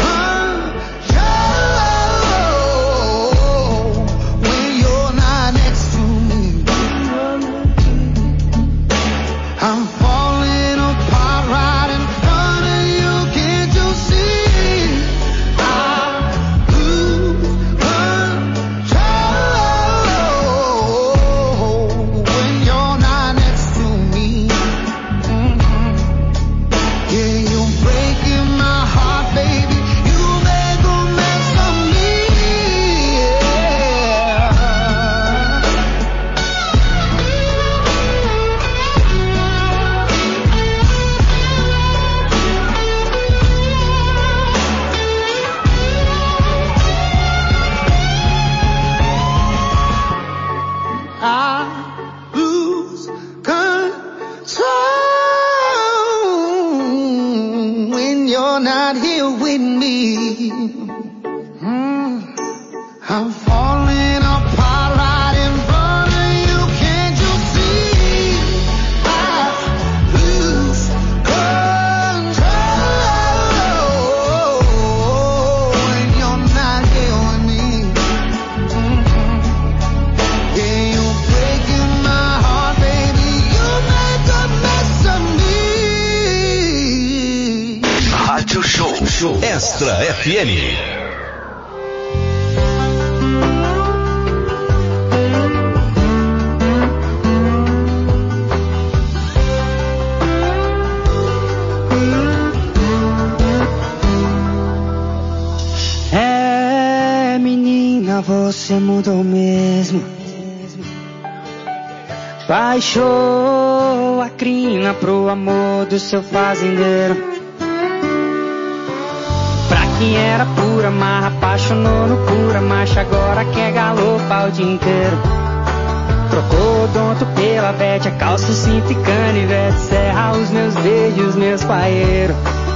control when you're not next to me. I'm falling apart right in front of you. Can't you see? I lose control when you're not next to me. Mhm. Yeah, you're breaking my heart, baby. You make a mess of me. Yeah. I lose control when you're not here with me. Mm. I'm falling apart right in front of you. Can't you see? I lose control when you're not here with me. Mhm. Yeah, you're Extra F M. É, menina, você mudou mesmo. Baixou a crina pro amor do seu fazendeiro. Pra quem era pura marra, apaixonou no pura marcha, agora quer galopar o dia inteiro. Trocou o odonto pela vete, a calça, o cinto e canivete, serra os meus beijos, meus paeiros.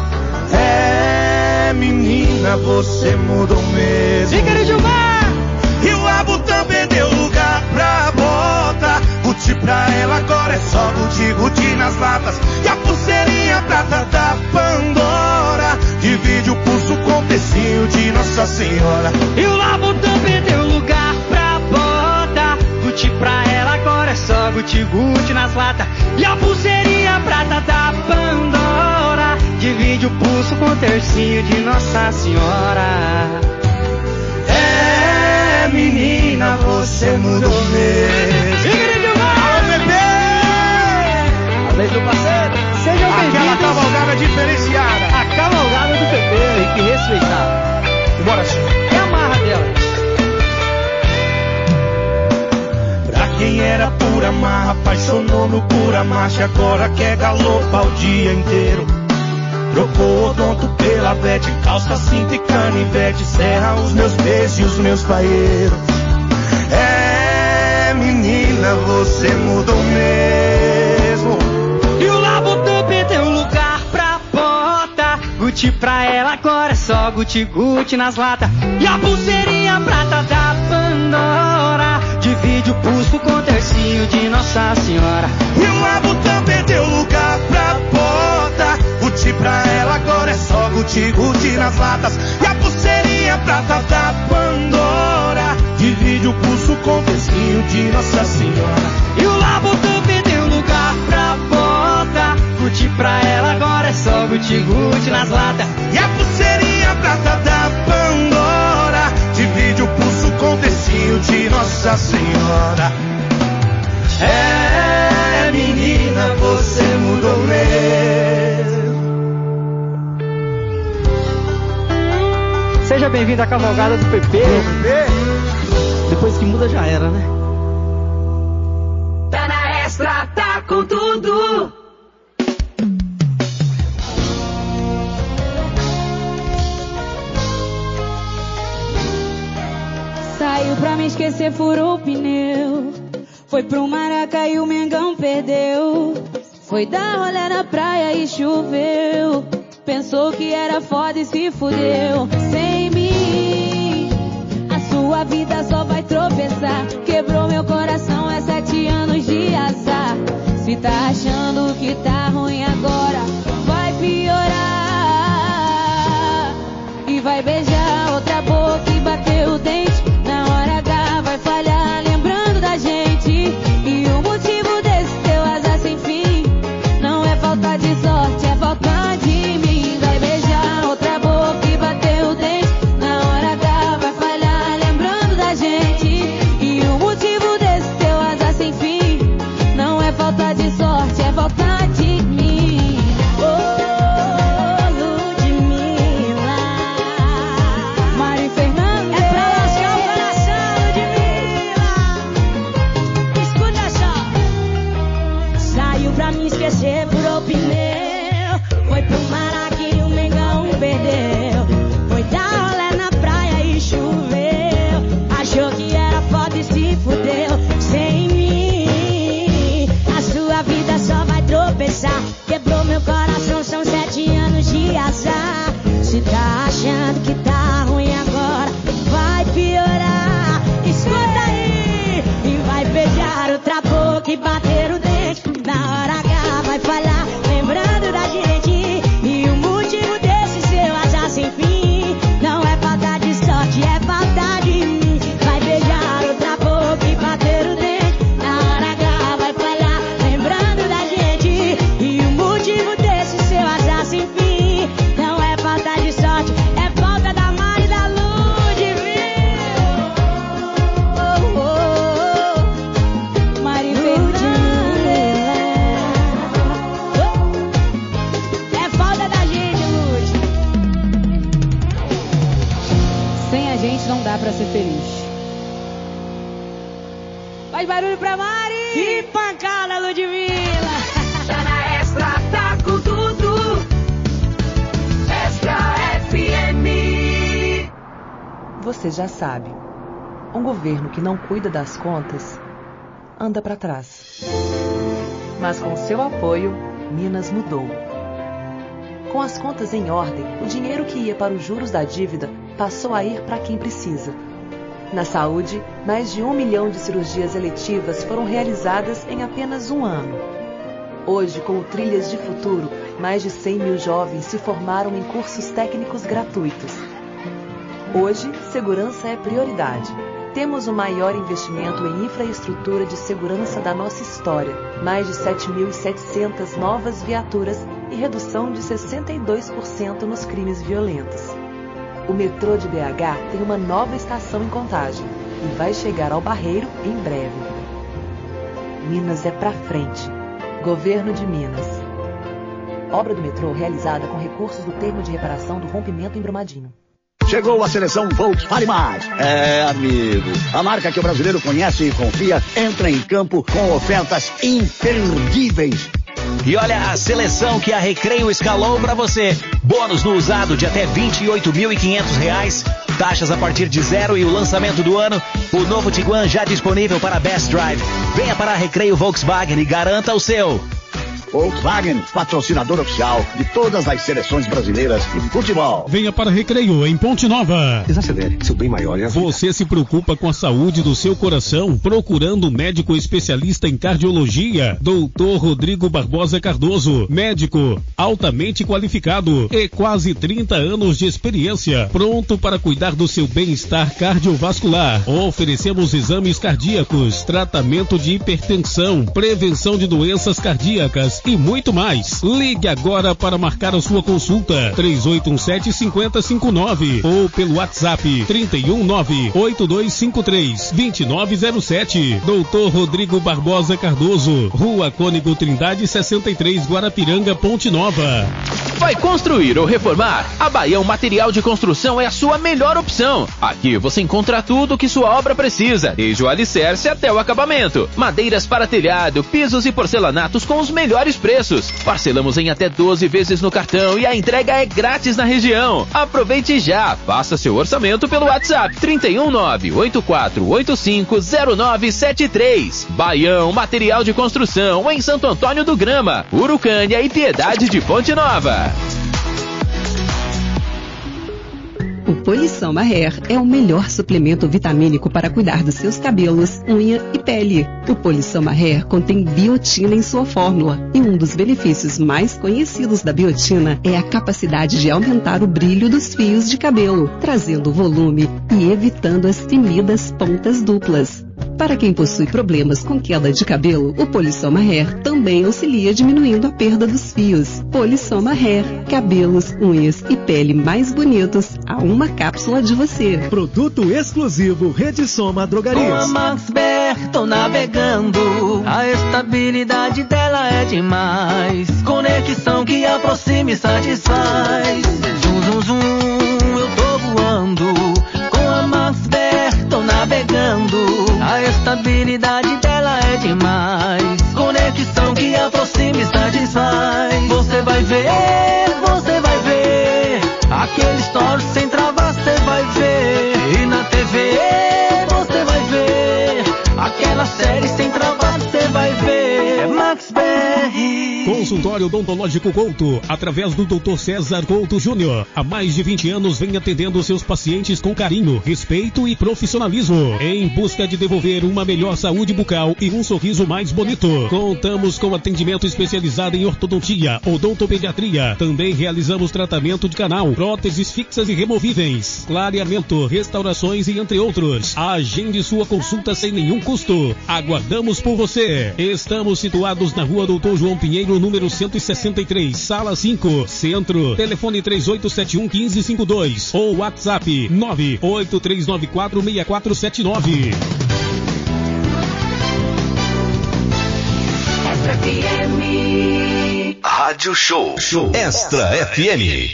É, menina, você mudou mesmo. Diga, Gilmar! E o Abutã perdeu lugar pra bota. Gucci pra ela agora é só Gucci, Gucci nas latas. E a pulseirinha prata da Pandora divide o pulso com o tecinho de Nossa Senhora. E o Labutã perdeu lugar pra bota. Gucci pra ela agora é só Gucci, Gucci nas latas. E a pulseirinha prata da Pandora divide o pulso com o tercinho de Nossa Senhora. É, menina, você mudou mesmo. Alô, bebê! Alô, meu parceiro. Sejam bem-vindos. Aquela cavalgada diferenciada. A cavalgada do P P, tem que respeitar. Bora, sim. É a marra dela. Pra quem era pura marra, apaixonou no pura marcha, agora quer galopar o dia inteiro. Trocou o odonto pela vete, calça, cinta e canivete, serra os meus beijos e os meus paeiros. É, menina, você mudou mesmo. E o Labutã perdeu lugar pra bota. Gucci pra ela agora é só Gucci, Gucci nas latas. E a pulseirinha prata da Pandora divide o pulso com o tercinho de Nossa Senhora. E o Labutã perdeu lugar pra bota. Gucci pra ela agora é só Gucci, Gucci nas latas. E a pulseirinha prata da Pandora divide o pulso com o tecinho de Nossa Senhora. E o Labutã perdeu lugar pra bota. Gucci pra ela agora é só Gucci, Gucci nas latas. E a pulseirinha prata da Pandora divide o pulso com o tecinho de Nossa Senhora. É, menina, você mudou mesmo. Seja bem-vindo à cavalgada do P P. Depois que muda já era, né? Tá na Extra, tá com tudo. Saiu pra me esquecer, furou o pneu. Foi pro Maraca e o Mengão perdeu. Foi dar rolê na praia e choveu. Pensou que era foda e se fudeu. Sem mim, a sua vida só vai tropeçar. Quebrou meu coração, é sete anos de azar. Se tá achando que tá ruim agora, vai piorar. E vai beijar outra boca e bater o dente. Na hora H vai falhar, lembrando da gente. E o motivo desse teu azar sem fim não é falta de sorte, é falta de mim. Vai beijar outra boca e bater o dente. Na hora H vai falhar, lembrando da gente. E o motivo desse teu azar sem fim não é falta de sorte, é falta de mim. Oh, Ludmilla, Mari Fernanda, é pra lascar o coração, Ludmilla. Escuta só. Saiu pra me esquecer, furou pneu. Foi pro Maraca e o Mengão perdeu. Foi dar rolê na praia e choveu. Achou que era foda e se fudeu. Sem mim, a sua vida só vai tropeçar. Quebrou meu coração, são sete anos de azar. Se tá achando que tá ruim agora, vai piorar. Escuta aí. E vai beijar outra boca e bater o dente. Na hora H vai falhar, lembrando da gente. E o motivo desse seu azar sem fim não é falta de sorte, é falta de mim. Vai beijar outra boca e bater o dente. Na hora H vai falhar, lembrando da gente. E o motivo desse seu azar sem fim não é falta de sorte, é pra Mari. Que pancada, Ludmilla. Tá na Extra, tá com tudo. Extra F M. Você já sabe, um governo que não cuida das contas anda pra trás. Mas com seu apoio, Minas mudou. Com as contas em ordem, o dinheiro que ia para os juros da dívida passou a ir para quem precisa. Na saúde, mais de um milhão de cirurgias eletivas foram realizadas em apenas um ano. Hoje, com o Trilhas de Futuro, mais de cem mil jovens se formaram em cursos técnicos gratuitos. Hoje, segurança é prioridade. Temos o maior investimento em infraestrutura de segurança da nossa história, mais de sete mil e setecentas novas viaturas e redução de sessenta e dois por cento nos crimes violentos. O metrô de B H tem uma nova estação em Contagem e vai chegar ao Barreiro em breve. Minas é pra frente. Governo de Minas. Obra do metrô realizada com recursos do termo de reparação do rompimento em Brumadinho. Chegou a seleção Volks Vale Mais. É, amigo, a marca que o brasileiro conhece e confia entra em campo com ofertas imperdíveis. E olha a seleção que a Recreio escalou para você. Bônus no usado de até vinte e oito mil e quinhentos reais. Taxas a partir de zero e o lançamento do ano. O novo Tiguan já disponível para Best Drive. Venha para a Recreio Volkswagen e garanta o seu. Volkswagen, patrocinador oficial de todas as seleções brasileiras de futebol. Venha para Recreio, em Ponte Nova. Desacelere, seu bem maior é a vida. Você se preocupa com a saúde do seu coração, procurando um médico especialista em cardiologia? doutor Rodrigo Barbosa Cardoso, médico altamente qualificado e quase trinta anos de experiência, pronto para cuidar do seu bem-estar cardiovascular. Oferecemos exames cardíacos, tratamento de hipertensão, prevenção de doenças cardíacas e muito mais. Ligue agora para marcar a sua consulta três oito um sete, cinco zero cinco nove ou pelo WhatsApp trinta e um, nove oito dois cinco três, dois nove zero sete. doutor Rodrigo Barbosa Cardoso, Rua Cônego Trindade sessenta e três, Guarapiranga, Ponte Nova. Vai construir ou reformar? A Baião Material de Construção é a sua melhor opção. Aqui você encontra tudo o que sua obra precisa, desde o alicerce até o acabamento. Madeiras para telhado, pisos e porcelanatos com os melhores preços. Parcelamos em até doze vezes no cartão e a entrega é grátis na região. Aproveite já, faça seu orçamento pelo WhatsApp trinta e um, nove oito quatro oito cinco zero nove sete três. Baião Material de Construção em Santo Antônio do Grama, Urucânia e Piedade de Ponte Nova. O Polissoma Hair é o melhor suplemento vitamínico para cuidar dos seus cabelos, unha e pele. O Polissoma Hair contém biotina em sua fórmula e um dos benefícios mais conhecidos da biotina é a capacidade de aumentar o brilho dos fios de cabelo, trazendo volume e evitando as temidas pontas duplas. Para quem possui problemas com queda de cabelo, o Polissoma Hair também auxilia diminuindo a perda dos fios. Polissoma Hair, cabelos, unhas e pele mais bonitos a uma cápsula de você. Produto exclusivo Rede Soma Drogarias. Com a Maxber tô navegando, a estabilidade dela é demais. Conexão que aproxima e satisfaz. Zum, zum, zum, eu tô voando. Com a Maxber tô navegando, a estabilidade dela é demais. Conexão que aproxima e satisfaz. Você vai ver, você vai ver aquele story sem travar, você vai ver. E na T V você vai ver aquela série sem travar, você vai ver. É Max B R. Consultório Odontológico Couto, através do doutor César Couto Júnior. Há mais de vinte anos vem atendendo seus pacientes com carinho, respeito e profissionalismo, em busca de devolver uma melhor saúde bucal e um sorriso mais bonito. Contamos com atendimento especializado em ortodontia, odontopediatria. Também realizamos tratamento de canal, próteses fixas e removíveis, clareamento, restaurações e entre outros. Agende sua consulta sem nenhum custo. Aguardamos por você. Estamos situados na Rua Doutor João Pinheiro, número cento e sessenta e três, sala cinco, Centro. Telefone três oito sete um, um cinco cinco dois ou WhatsApp nove oito três nove quatro, seis quatro sete nove. Extra F M. Rádio Show. Show. Extra F M.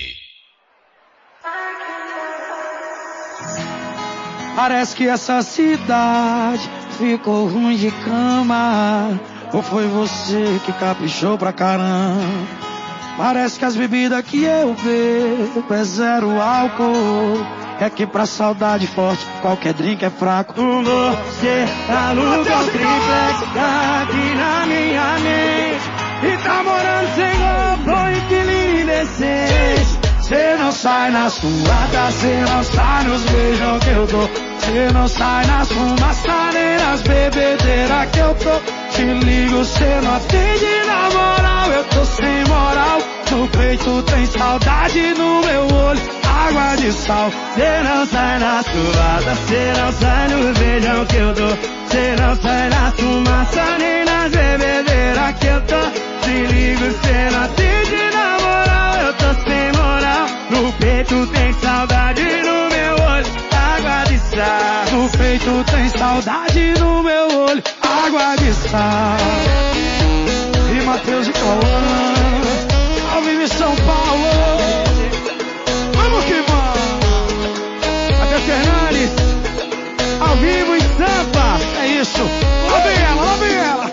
Parece que essa cidade ficou ruim de cama? Ou foi você que caprichou pra caramba? Parece que as bebidas que eu bebo é zero álcool. É que pra saudade forte qualquer drink é fraco. Você aluga o triplex aqui na minha mente e tá morando sem roupa, inquilino indecente. Cê não sai nas suadas, cê não sai nos beijos que eu dou. Cê não sai nas fumaças nem nas bebedeiras que eu tô. Te ligo, cê não atende na moral, eu tô sem moral. No peito tem saudade, no meu olho água de sal. Cê não sai nas suadas, cê não sai nos beijos que eu dou. Cê não sai nas fumaças nem nas bebedeiras que eu tô. Te ligo, cê não atende na moral, eu tô sem moral. No peito tem saudade, no meu olho água de sal. No peito tem saudade, no meu olho água de sal. E Matheus e Cauã, ao vivo em São Paulo. Vamos que vamos. Até Fernandes, ao vivo em Sampa. É isso. Lá vem ela, lá vem ela.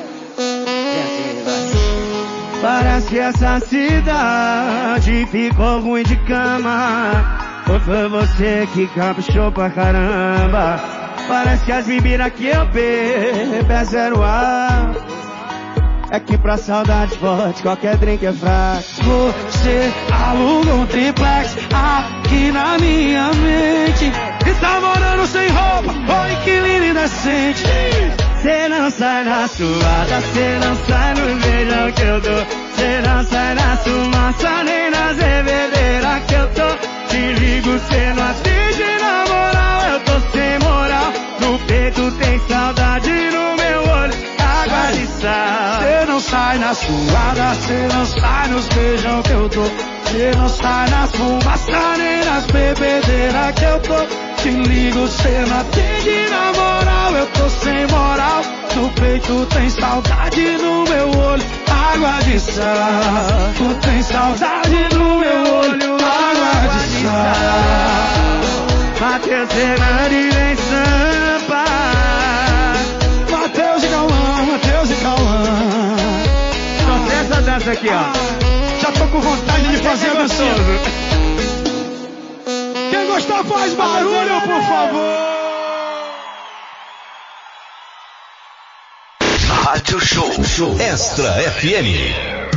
Parece que essa cidade ficou ruim de cama. Ou foi você que caprichou pra caramba? Parece que as bebidas que eu bebo é zero ar. É que pra saudade forte qualquer drink é fraco. Você aluga um triplex aqui na minha mente e tá morando sem roupa, ou inquilino indecente. Cê não sai na suada, cê não sai no beijão que eu dou. Cê não sai na fumaça nem nas bebedeiras que eu tô. Te ligo, cê não atende na moral, eu tô sem moral. No peito tem saudade, no meu olho água de sal. Cê não sai na suada, cê não sai nos beijão que eu dou. Cê não sai nas fumaças nem nas bebedeiras que eu tô. Te ligo, cê não atende na moral, eu tô sem moral. No peito tem saudade, no meu olho água de sal. Tu tem saudade no meu olho água de sal. Matheus Fernandes em Sampa. Matheus e Cauã, Matheus e Cauã. Nossa, essa dança aqui, ó. Já tô com vontade de fazer gostoso. Quem gostar faz barulho, por favor. Rádio Show, Show Extra F M.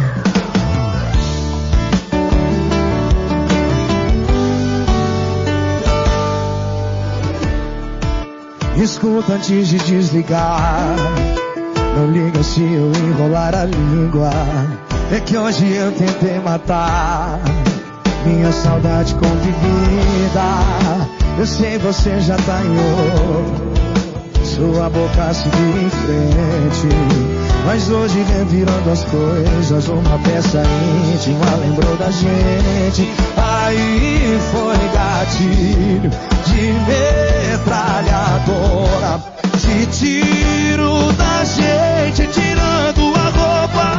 Escuta antes de desligar. Não liga se eu enrolar a língua. É que hoje eu tentei matar minha saudade com bebida. Eu sei você já tá em outro. Sua boca seguiu em frente. Mas hoje revirando as coisas, uma peça íntima lembrou da gente. Aí foi gatilho de metralhadora. Te tiro da gente, tirando a roupa.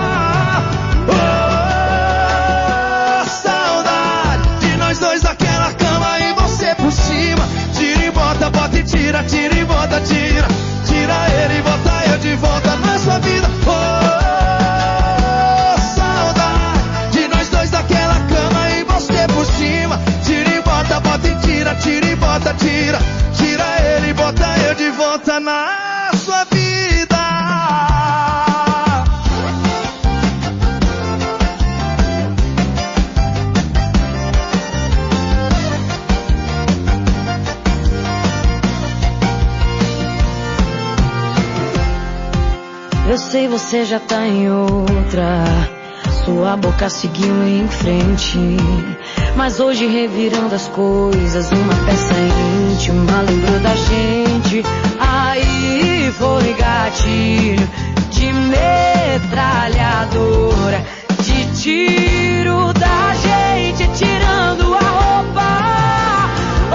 Oh, saudade de nós dois naquela cama e você por cima. Tira e bota, bota e tira, tira e bota, tira. Tira ele e bota eu de volta na sua vida. Oh, saudade de nós dois naquela cama e você por cima. Tira e bota, bota e tira, tira e bota, tira. Tira ele e bota eu de volta na sua vida. Eu sei você já tá em outra. Sua boca seguiu em frente. Mas hoje revirando as coisas, uma peça íntima lembrou da gente. Aí foi gatilho de metralhadora. De tiro da gente, tirando a roupa. Oh,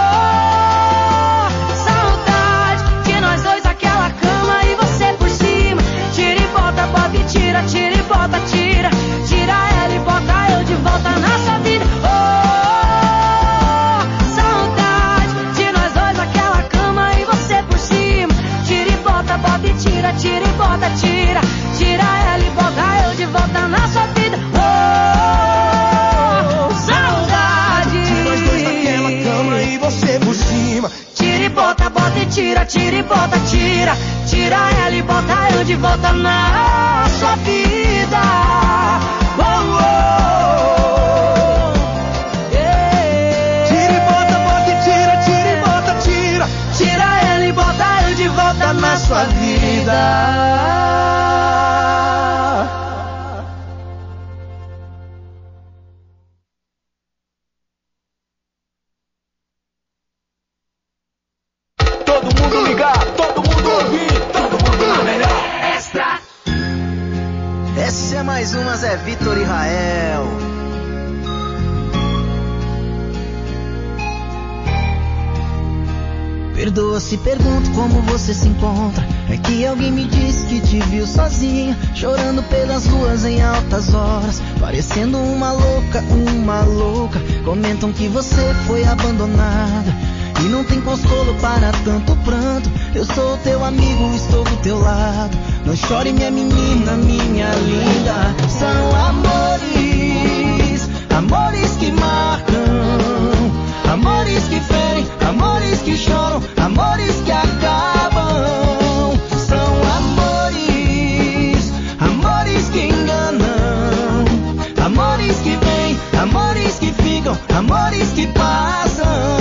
saudade de nós dois naquela cama e você por cima. Tira e bota, bota e tira, tira e bota, tira. Tira ela e bota eu de volta na sua vida. Oh, saudade de nós dois naquela cama e você por cima. Tira e bota, volta na sua vida. Oh, oh, yeah. Tira e bota, bota e tira, tira e bota, tira. Tira ela e bota eu de volta na sua vida. Essa é mais uma Zé Vitor e Rael. Perdoa se pergunto como você se encontra. É que alguém me disse que te viu sozinha, chorando pelas ruas em altas horas, parecendo uma louca, uma louca. Comentam que você foi abandonada e não tem consolo para tanto pranto. Eu sou teu amigo, estou do teu lado. Não chore, minha menina, minha linda. São amores, amores que marcam, amores que ferem, amores que choram, amores que acabam. São amores, amores que enganam, amores que vêm, amores que ficam, amores que passam.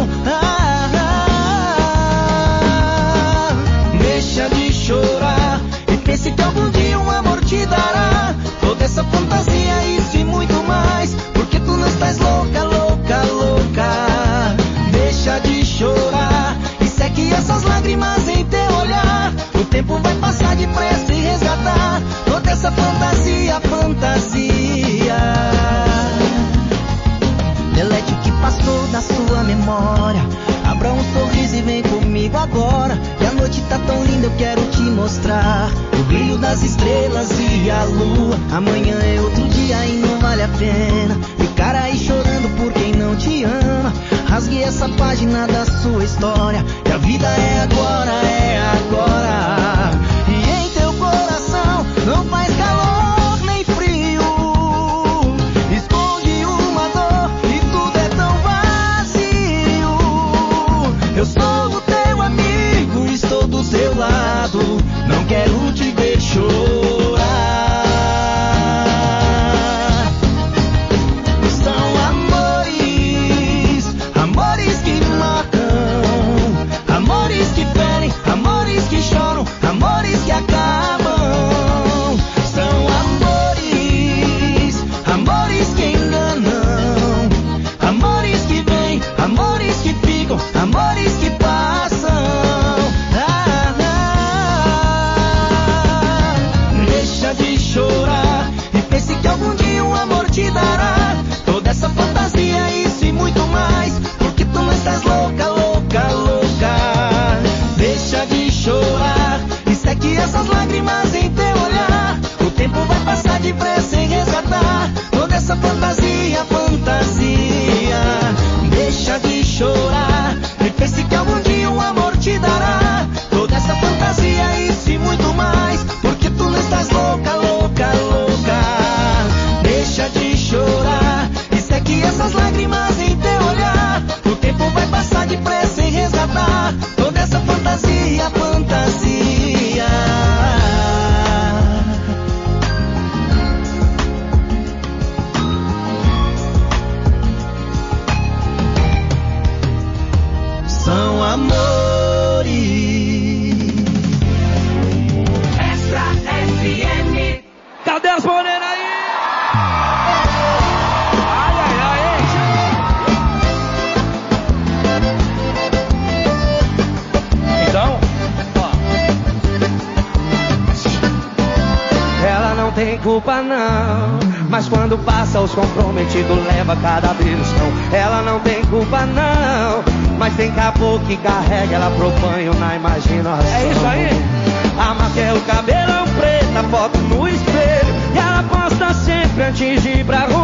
Pense que algum dia um amor te dará toda essa fantasia, isso e muito mais, porque tu não estás louca, louca, louca. Deixa de chorar e seque essas lágrimas em teu olhar. O tempo vai passar depressa e resgatar toda essa fantasia, fantasia. Delete o que passou da sua memória, abra um sorriso e vem comigo agora. E a noite tá tão linda, eu quero te mostrar o brilho das estrelas e a lua. Amanhã é outro dia e não vale a pena ficar aí chorando por quem não te ama. Rasgue essa página da sua história, que a vida é agora, é agora. E em teu coração não faz calor nem frio, esconde uma dor e tudo é tão vazio. Eu sou o teu amigo, estou do teu lado, não quero te ver chorar. São amores, amores que marcam, amores que ferem, amores que choram, amores que acabam. São amores, amores que enganam, amores que vêm, amores que ficam, amores que passam. Ah, ah, deixa de chorar e pense que algum dia um amor te dará toda essa fantasia, isso e muito mais, porque tu não estás louca, louca, louca. Deixa de chorar e seque essas lágrimas em teu olhar. O tempo vai passar depressa em resgatar toda essa fantasia, fantasia. Deixa de chorar e pense que algum dia um amor te dará toda essa fantasia, isso e muito mais, porque tu não estás louca, louca, louca. Deixa de chorar e seque essas lágrimas em teu olhar. O tempo vai passar depressa em resgatar toda essa fantasia, fantasia. São amores. Extra F M. Cadê as morenas aí? Ai, ai, ai, então, ó. Ela não tem culpa não, mas quando passa os comprometidos leva cada beliscão. Ela não tem culpa não, mas tem caboclo que carrega ela pro banho na imaginação. É isso aí. A marca é o cabelão preto, a foto no espelho, e ela posta sempre antes de ir pra rua.